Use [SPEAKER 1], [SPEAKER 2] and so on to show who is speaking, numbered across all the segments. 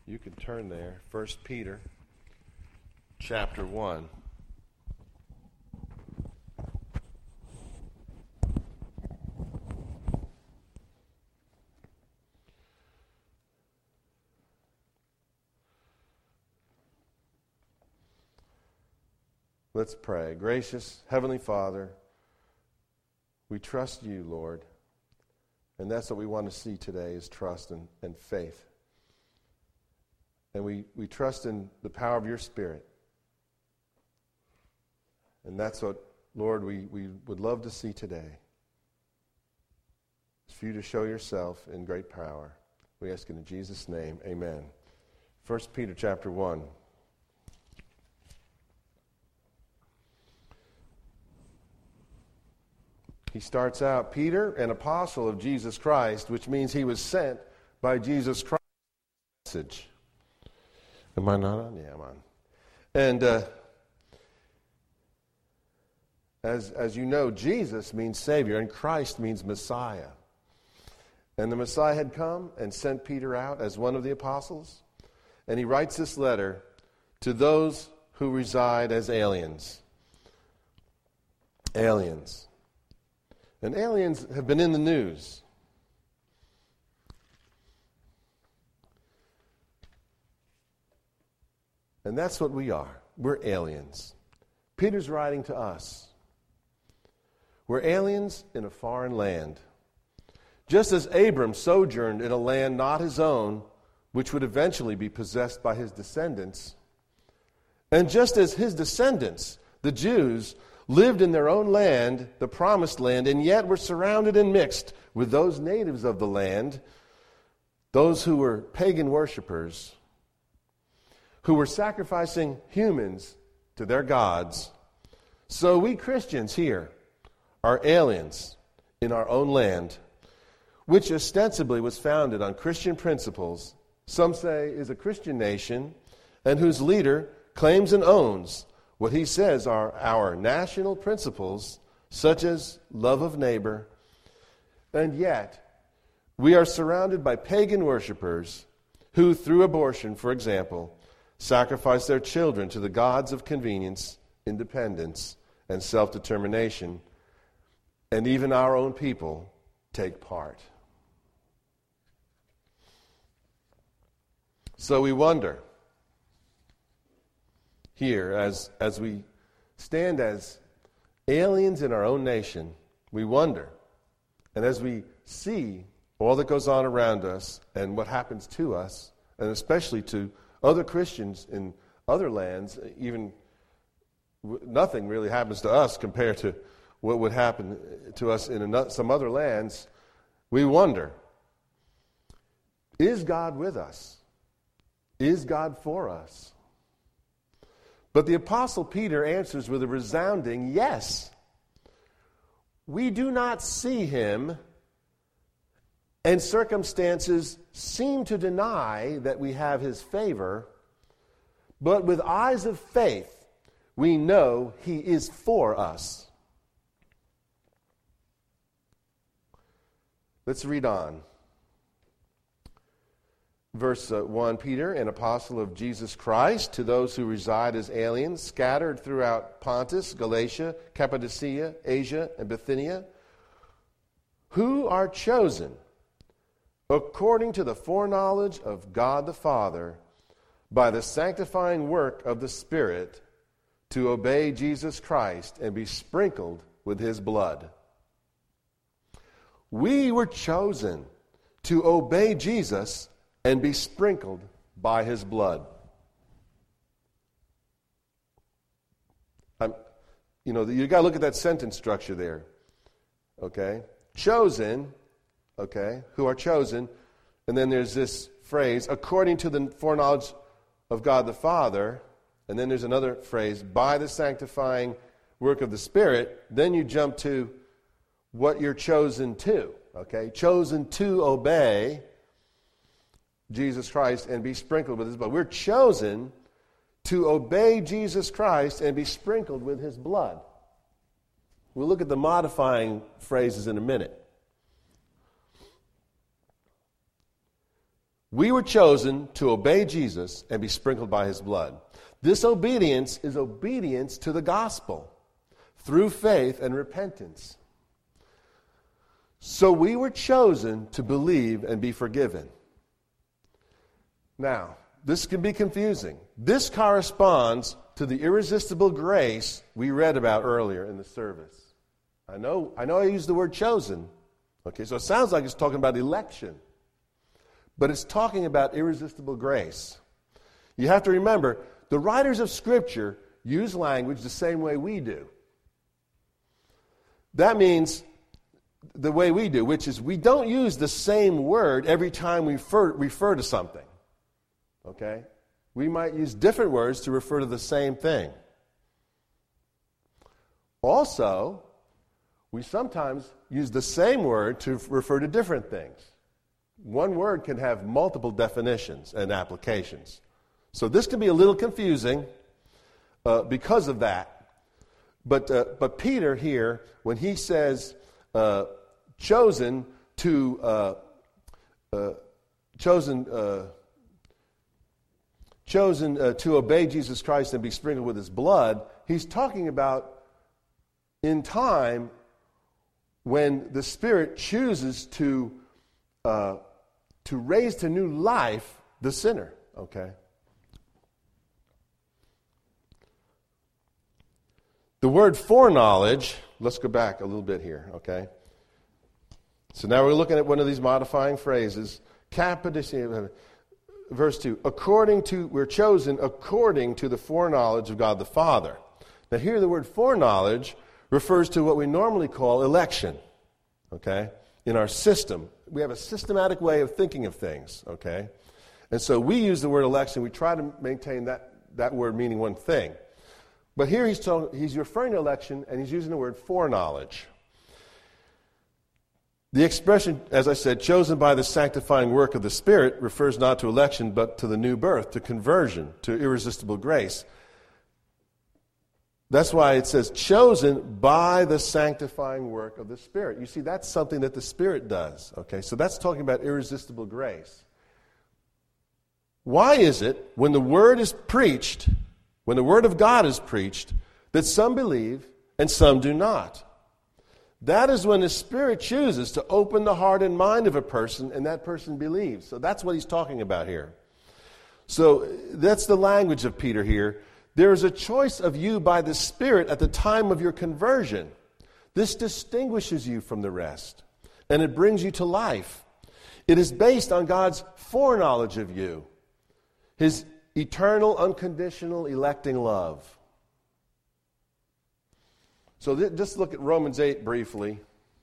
[SPEAKER 1] You can turn there. 1 Peter chapter 1. Let's pray. Gracious Heavenly Father, we trust you, Lord. And that's what we want to see today is trust and faith. And we trust in the power of your Spirit. And that's what, Lord, we would love to see today. It's for you to show yourself in great power. We ask it in Jesus' name. Amen. 1 Peter chapter 1. He starts out, Peter, an apostle of Jesus Christ, which means he was sent by Jesus Christ. Message. Am I not on? Yeah, I'm on. And as you know, Jesus means Savior, and Christ means Messiah. And the Messiah had come and sent Peter out as one of the apostles. And he writes this letter to those who reside as aliens. Aliens. And aliens have been in the news. And that's what we are. We're aliens. Peter's writing to us. We're aliens in a foreign land. Just as Abram sojourned in a land not his own, which would eventually be possessed by his descendants, and just as his descendants, the Jews, lived in their own land, the promised land, and yet were surrounded and mixed with those natives of the land, those who were pagan worshipers, who were sacrificing humans to their gods. So we Christians here are aliens in our own land, which ostensibly was founded on Christian principles, some say is a Christian nation, and whose leader claims and owns what he says are our national principles, such as love of neighbor. And yet, we are surrounded by pagan worshipers who, through abortion, for example, sacrifice their children to the gods of convenience, independence, and self-determination. And even our own people take part. So we wonder, here, as we stand as aliens in our own nation, we wonder, and as we see all that goes on around us and what happens to us, and especially to other Christians in other lands, even nothing really happens to us compared to what would happen to us in some other lands, we wonder, is God with us? Is God for us? But the Apostle Peter answers with a resounding yes. We do not see him, and circumstances seem to deny that we have his favor, but with eyes of faith, we know he is for us. Let's read on. Verse 1, Peter, an apostle of Jesus Christ, to those who reside as aliens, scattered throughout Pontus, Galatia, Cappadocia, Asia, and Bithynia, who are chosen according to the foreknowledge of God the Father, by the sanctifying work of the Spirit, to obey Jesus Christ and be sprinkled with his blood. We were chosen to obey Jesus and be sprinkled by his blood. You got to look at that sentence structure there. Okay? Chosen, okay, who are chosen, and then there's this phrase, according to the foreknowledge of God the Father, and then there's another phrase, by the sanctifying work of the Spirit. Then you jump to what you're chosen to, okay? Chosen to obey Jesus Christ and be sprinkled with his blood. We're chosen to obey Jesus Christ and be sprinkled with his blood. We'll look at the modifying phrases in a minute. We were chosen to obey Jesus and be sprinkled by his blood. This obedience is obedience to the gospel through faith and repentance. So we were chosen to believe and be forgiven. Now, this can be confusing. This corresponds to the irresistible grace we read about earlier in the service. I know I used the word chosen. Okay, so it sounds like it's talking about election. But it's talking about irresistible grace. You have to remember, the writers of Scripture use language the same way we do. That means the way we do, which is we don't use the same word every time we refer to something. Okay? We might use different words to refer to the same thing. Also, we sometimes use the same word to refer to different things. One word can have multiple definitions and applications. So this can be a little confusing because of that. But Peter here, when he says chosen to obey Jesus Christ and be sprinkled with his blood, he's talking about in time when the Spirit chooses to raise to new life the sinner, okay? The word foreknowledge, let's go back a little bit here, okay? So now we're looking at one of these modifying phrases. Verse 2, we're chosen according to the foreknowledge of God the Father. Now here the word foreknowledge refers to what we normally call election, okay? In our system. We have a systematic way of thinking of things, okay? And so we use the word election. We try to maintain that word meaning one thing. But here he's referring to election, and he's using the word foreknowledge. The expression, as I said, chosen by the sanctifying work of the Spirit, refers not to election, but to the new birth, to conversion, to irresistible grace. That's why it says, chosen by the sanctifying work of the Spirit. You see, that's something that the Spirit does. Okay, so that's talking about irresistible grace. Why is it, when the Word is preached, when the Word of God is preached, that some believe and some do not? That is when the Spirit chooses to open the heart and mind of a person, and that person believes. So that's what he's talking about here. So that's the language of Peter here. There is a choice of you by the Spirit at the time of your conversion. This distinguishes you from the rest, and it brings you to life. It is based on God's foreknowledge of you, his eternal, unconditional, electing love. So just look at Romans 8 briefly.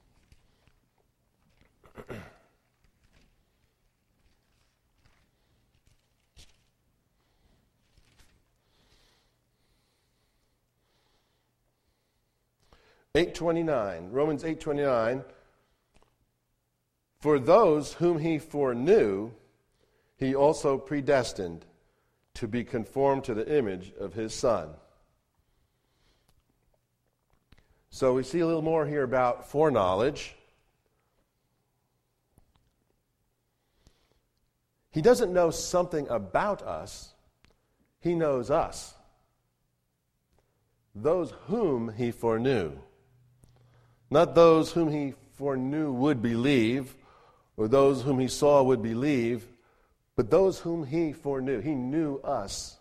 [SPEAKER 1] Romans 8:29. For those whom he foreknew, he also predestined to be conformed to the image of his Son. So we see a little more here about foreknowledge. He doesn't know something about us. He knows us. Those whom he foreknew. Not those whom he foreknew would believe, or those whom he saw would believe, but those whom he foreknew. He knew us.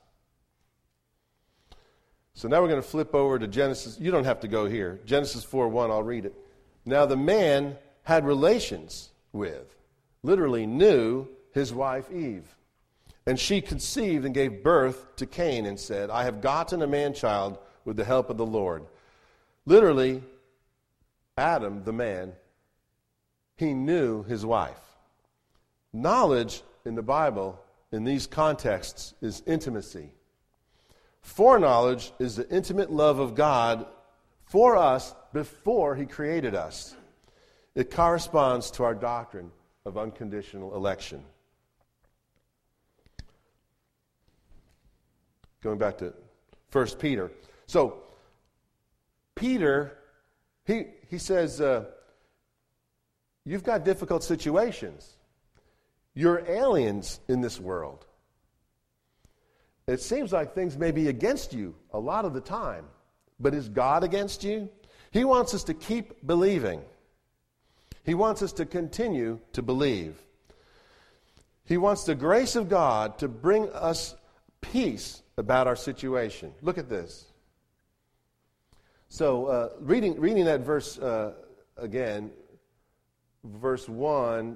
[SPEAKER 1] So now we're going to flip over to Genesis. You don't have to go here. Genesis 4:1, I'll read it. Now the man had relations with, literally knew, his wife Eve. And she conceived and gave birth to Cain and said, I have gotten a man-child with the help of the Lord. Literally, Adam, the man, he knew his wife. Knowledge in the Bible, in these contexts, is intimacy. Foreknowledge is the intimate love of God for us before he created us. It corresponds to our doctrine of unconditional election. Going back to 1 Peter. So, Peter, he says, you've got difficult situations. You're aliens in this world. It seems like things may be against you a lot of the time. But is God against you? He wants us to keep believing. He wants us to continue to believe. He wants the grace of God to bring us peace about our situation. Look at this. So, reading that verse again, verse 1b,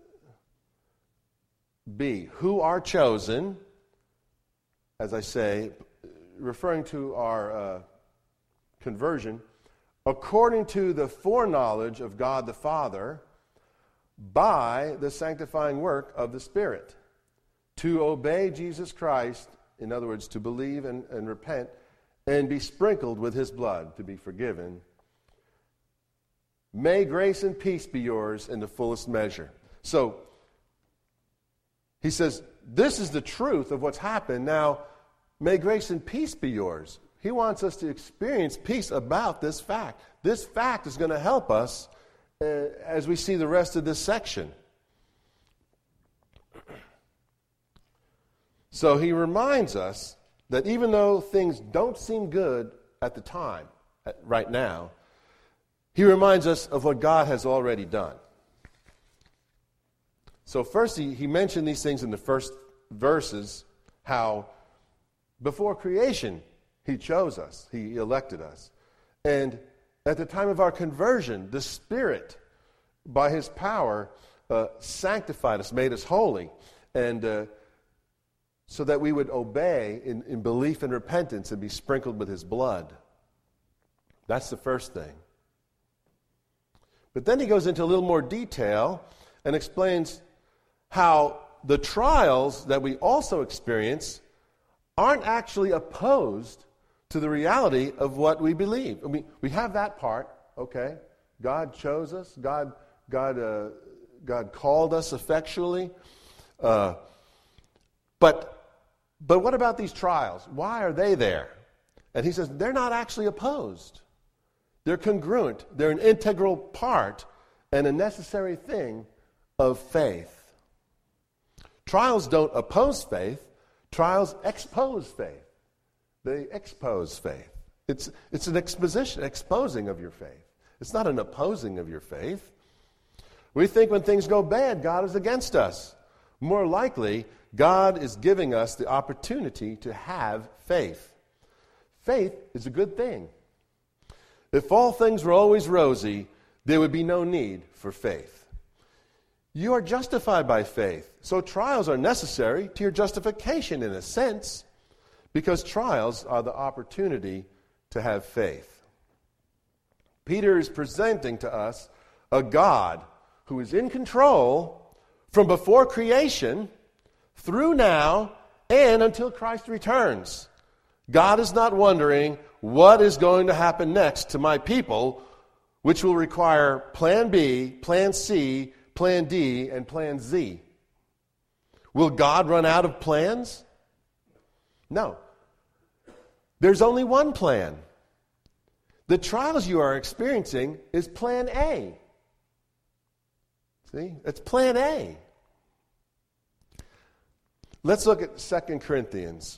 [SPEAKER 1] who are chosen, as I say, referring to our conversion, according to the foreknowledge of God the Father, by the sanctifying work of the Spirit, to obey Jesus Christ, in other words, to believe and repent, and be sprinkled with his blood, to be forgiven. May grace and peace be yours in the fullest measure. So, he says, this is the truth of what's happened. Now, may grace and peace be yours. He wants us to experience peace about this fact. This fact is going to help us as we see the rest of this section. So he reminds us that even though things don't seem good at the time, right now, he reminds us of what God has already done. So first he mentioned these things in the first verses, how before creation he chose us, he elected us. And at the time of our conversion, the Spirit, by his power, sanctified us, made us holy, and so that we would obey in belief and repentance and be sprinkled with his blood. That's the first thing. But then he goes into a little more detail and explains how the trials that we also experience aren't actually opposed to the reality of what we believe. I mean, we have that part, okay? God chose us. God called us effectually. But what about these trials? Why are they there? And he says they're not actually opposed. They're congruent. They're an integral part and a necessary thing of faith. Trials don't oppose faith. Trials expose faith. They expose faith. It's an exposing of your faith. It's not an opposing of your faith. We think when things go bad, God is against us. More likely, God is giving us the opportunity to have faith. Faith is a good thing. If all things were always rosy, there would be no need for faith. You are justified by faith, so trials are necessary to your justification in a sense, because trials are the opportunity to have faith. Peter is presenting to us a God who is in control from before creation, through now, and until Christ returns. God is not wondering what is going to happen next to my people, which will require plan B, plan C, plan D, and plan Z. Will God run out of plans? No. There's only one plan. The trials you are experiencing is plan A. See? It's plan A. Let's look at 2 Corinthians.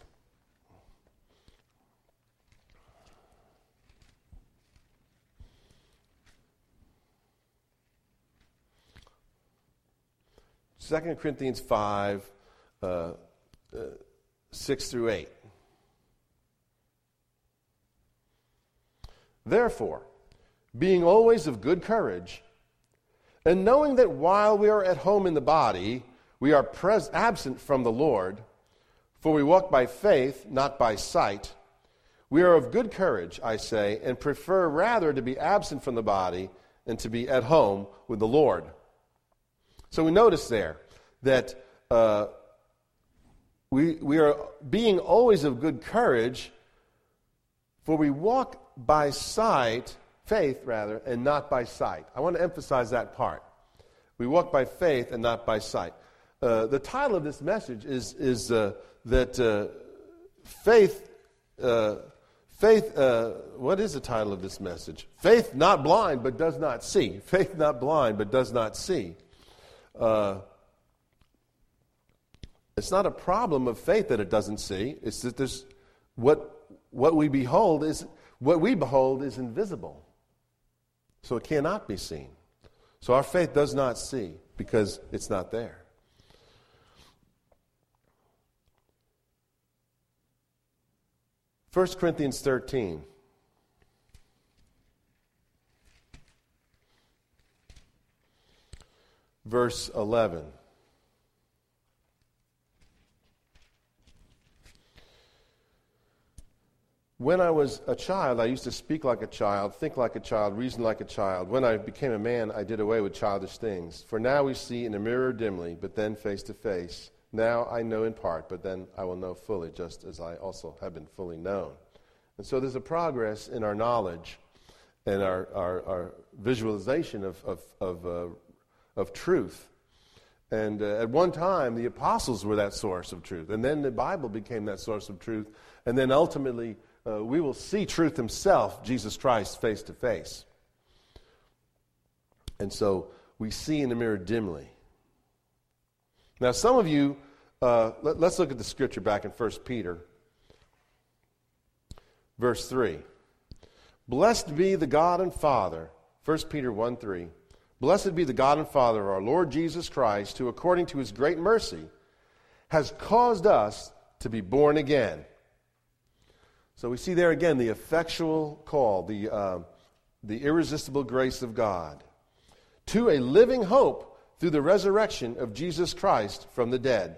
[SPEAKER 1] Second Corinthians 5, 6 through 8. Therefore, being always of good courage, and knowing that while we are at home in the body, we are absent from the Lord, for we walk by faith, not by sight. We are of good courage, I say, and prefer rather to be absent from the body and to be at home with the Lord. So we notice there that we are being always of good courage, for we walk by sight, faith rather, and not by sight. I want to emphasize that part. We walk by faith and not by sight. The title of this message is that faith. What is the title of this message? Faith not blind, but does not see. Faith not blind, but does not see. It's not a problem of faith that it doesn't see. It's that there's what we behold is invisible. So it cannot be seen. So our faith does not see because it's not there. 1 Corinthians 13. Verse 11. When I was a child, I used to speak like a child, think like a child, reason like a child. When I became a man, I did away with childish things. For now we see in a mirror dimly, but then face to face. Now I know in part, but then I will know fully, just as I also have been fully known. And so there's a progress in our knowledge and our visualization of truth. And at one time, the apostles were that source of truth. And then the Bible became that source of truth. And then ultimately, we will see truth himself, Jesus Christ, face to face. And so we see in the mirror dimly. Now, some of you, let's look at the scripture back in 1 Peter, verse 3. Blessed be the God and Father, 1 Peter 1:3. Blessed be the God and Father of our Lord Jesus Christ, who according to his great mercy has caused us to be born again. So we see there again the effectual call, the irresistible grace of God, to a living hope through the resurrection of Jesus Christ from the dead.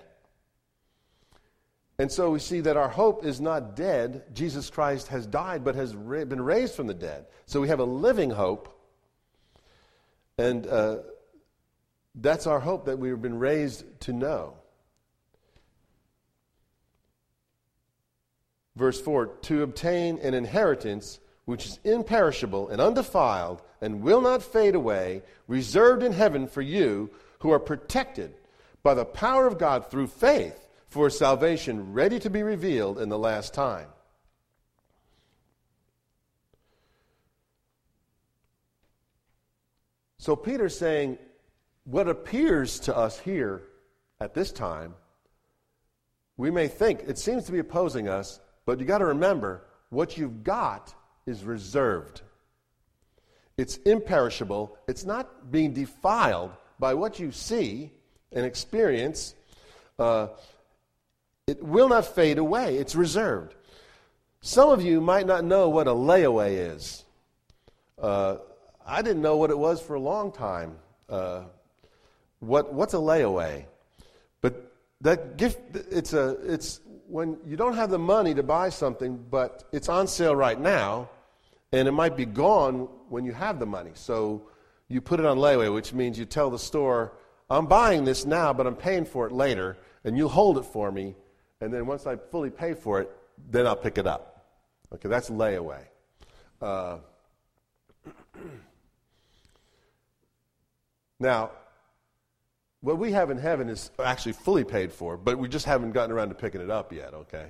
[SPEAKER 1] And so we see that our hope is not dead. Jesus Christ has died, but has been raised from the dead. So we have a living hope. And that's our hope, that we've been raised to know. Verse 4, to obtain an inheritance which is imperishable and undefiled and will not fade away, reserved in heaven for you who are protected by the power of God through faith for salvation ready to be revealed in the last time. So Peter's saying, what appears to us here at this time, we may think it seems to be opposing us, but you got to remember, what you've got is reserved. It's imperishable. It's not being defiled by what you see and experience. It will not fade away. It's reserved. Some of you might not know what a layaway is. I didn't know what it was for a long time. What's a layaway? But that gift, it's when you don't have the money to buy something, but it's on sale right now, and it might be gone when you have the money. So you put it on layaway, which means you tell the store, I'm buying this now, but I'm paying for it later, and you'll hold it for me, and then once I fully pay for it, then I'll pick it up. Okay, that's layaway. Now, what we have in heaven is actually fully paid for, but we just haven't gotten around to picking it up yet, okay?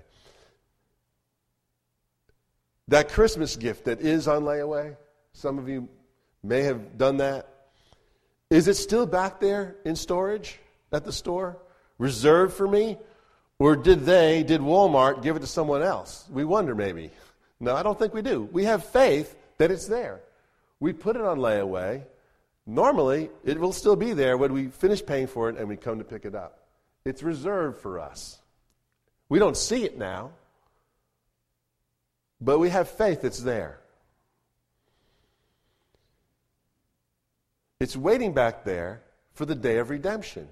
[SPEAKER 1] That Christmas gift that is on layaway, some of you may have done that. Is it still back there in storage at the store, reserved for me? Or did Walmart give it to someone else? We wonder maybe. No, I don't think we do. We have faith that it's there. We put it on layaway. Normally, it will still be there when we finish paying for it and we come to pick it up. It's reserved for us. We don't see it now, but we have faith it's there. It's waiting back there for the day of redemption.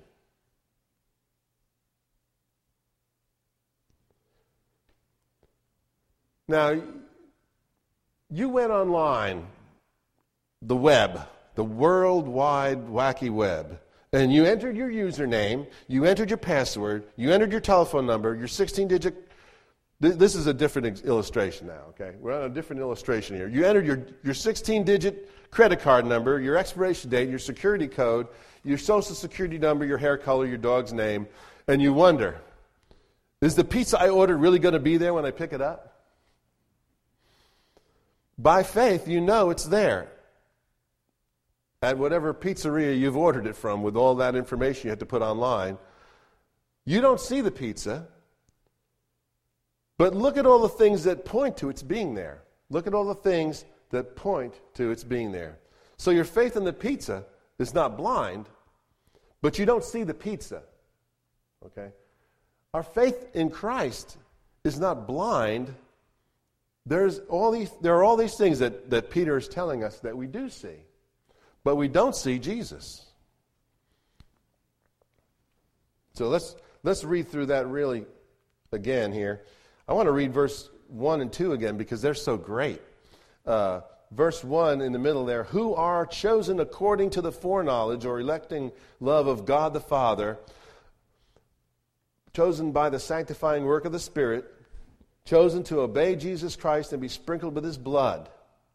[SPEAKER 1] Now, you went online, the web, the worldwide wacky web, and you entered your username, you entered your password, you entered your telephone number, your 16-digit. This is a different illustration now, okay? We're on a different illustration here. You entered your 16-digit credit card number, your expiration date, your security code, your social security number, your hair color, your dog's name, and you wonder, is the pizza I ordered really going to be there when I pick it up? By faith, you know it's there at whatever pizzeria you've ordered it from with all that information you had to put online. You don't see the pizza, but look at all the things that point to its being there. Look at all the things that point to its being there. So your faith in the pizza is not blind, but you don't see the pizza. Okay? Our faith in Christ is not blind. There are all these things that Peter is telling us that we do see, but we don't see Jesus. So let's read through that really again here. I want to read verse 1 and 2 again because they're so great. Verse 1 in the middle there, who are chosen according to the foreknowledge or electing love of God the Father, chosen by the sanctifying work of the Spirit, chosen to obey Jesus Christ and be sprinkled with his blood.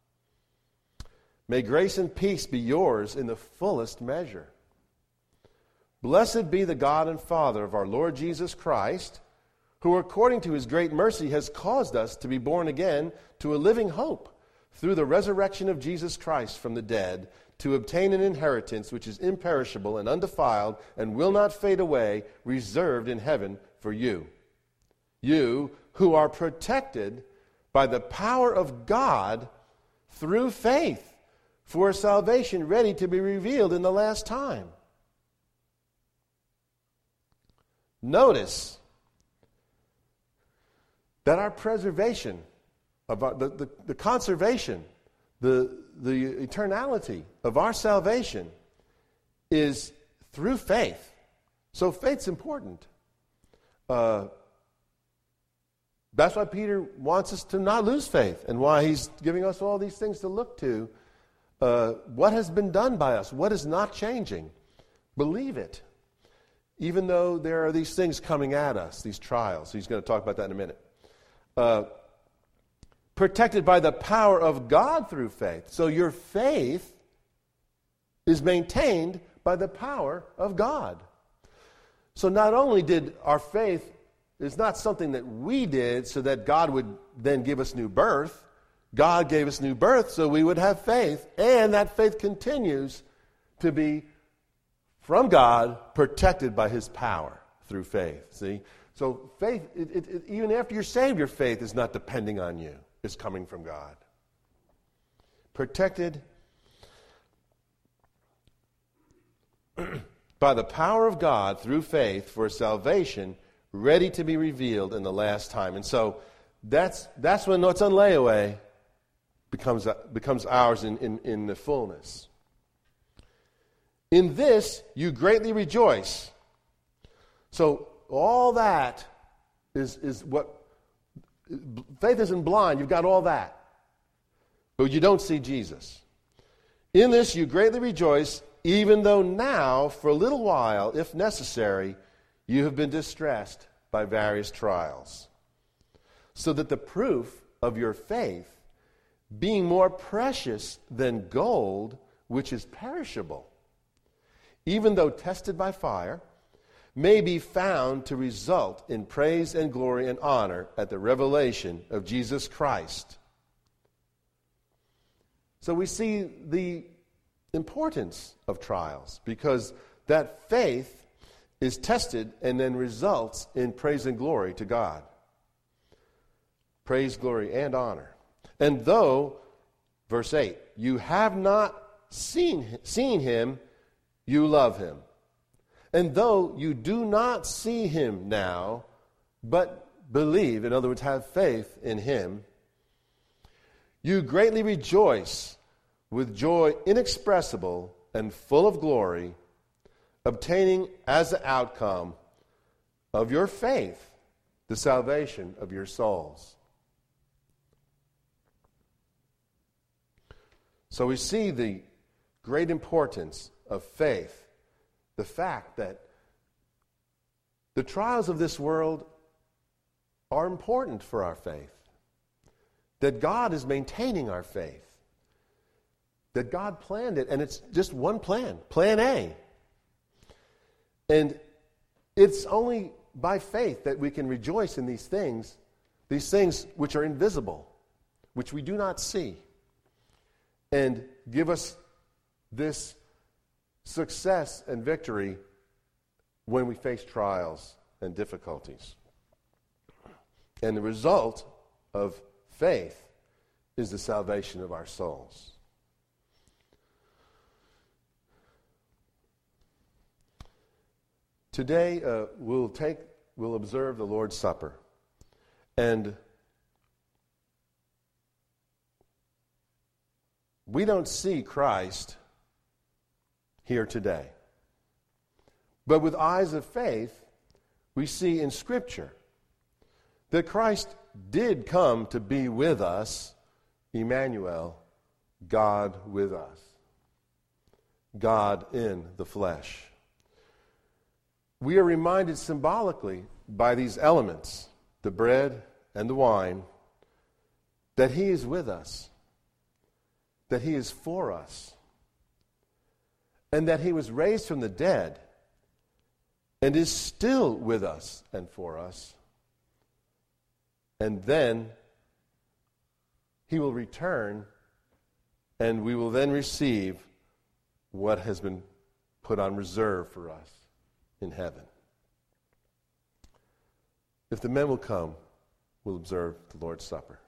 [SPEAKER 1] May grace and peace be yours in the fullest measure. Blessed be the God and Father of our Lord Jesus Christ, who according to his great mercy has caused us to be born again to a living hope through the resurrection of Jesus Christ from the dead, to obtain an inheritance which is imperishable and undefiled and will not fade away, reserved in heaven for you. You who are protected by the power of God through faith for salvation ready to be revealed in the last time. Notice that our preservation, the conservation, the eternality of our salvation is through faith. So faith's important. That's why Peter wants us to not lose faith and why he's giving us all these things to look to. What has been done by us? What is not changing? Believe it. Even though there are these things coming at us, these trials. He's going to talk about that in a minute. Protected by the power of God through faith. So your faith is maintained by the power of God. So not only did our faith is not something that we did so that God would then give us new birth. God gave us new birth so we would have faith, and that faith continues to be from God, protected by his power through faith. See? So faith, even after you're saved, your faith is not depending on you. It's coming from God. Protected by the power of God through faith for salvation, ready to be revealed in the last time. And so that's when what's on layaway becomes ours in the fullness. In this you greatly rejoice. So all that is what faith isn't blind. You've got all that, but you don't see Jesus. In this you greatly rejoice, even though now, for a little while, if necessary, you have been distressed by various trials, so that the proof of your faith, being more precious than gold, which is perishable, even though tested by fire, may be found to result in praise and glory and honor at the revelation of Jesus Christ. So we see the importance of trials, because that faith is tested and then results in praise and glory to God. Praise, glory, and honor. And though, verse 8, you have not seen him, you love him. And though you do not see him now, but believe, in other words, have faith in him, you greatly rejoice with joy inexpressible and full of glory, obtaining as the outcome of your faith the salvation of your souls. So we see the great importance of faith, the fact that the trials of this world are important for our faith, that God is maintaining our faith, that God planned it, and it's just one plan, plan A. And it's only by faith that we can rejoice in these things which are invisible, which we do not see, and give us this success and victory when we face trials and difficulties. And the result of faith is the salvation of our souls. Today, we'll observe the Lord's Supper. And we don't see Christ here today. But with eyes of faith, we see in Scripture that Christ did come to be with us, Emmanuel, God with us, God in the flesh. We are reminded symbolically by these elements, the bread and the wine, that He is with us, that He is for us, and that He was raised from the dead and is still with us and for us. And then He will return, and we will then receive what has been put on reserve for us in heaven. If the men will come, we'll observe the Lord's Supper.